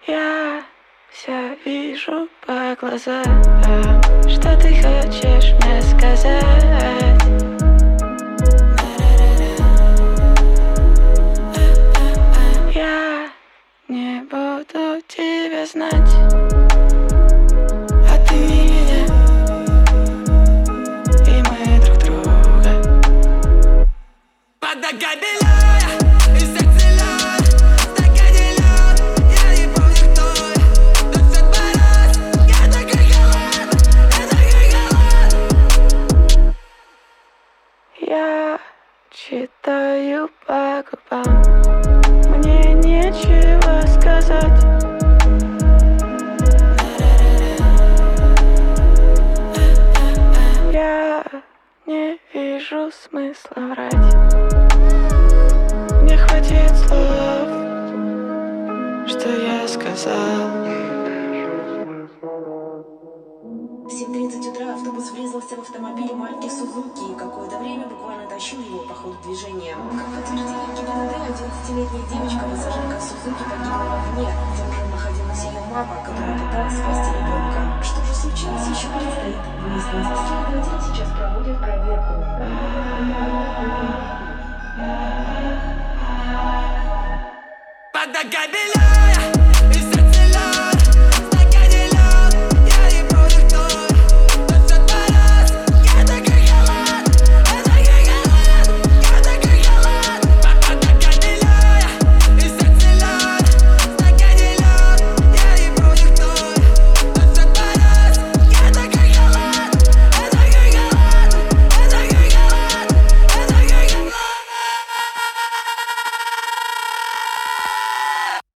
Я все вижу по глазам, что ты хочешь мне сказать. Я не буду тебя знать, а ты меня, и мы друг друга. Я читаю по губам, мне нечего сказать. Я не вижу смысла врать. Мне хватит слов, что я сказал. В 7:30 утра автобус врезался в автомобиль марки Сузуки и какое-то время буквально тащил его по ходу движения. Как подтвердили ГИБДД, 11-летняя девочка, пассажирка Сузуки, погибла в огне. За рулем находилась ее мама, которая пыталась спасти ребенка. Что же случилось, еще предстоит выяснить. Следователи сейчас проводят проверку. Подогай белая!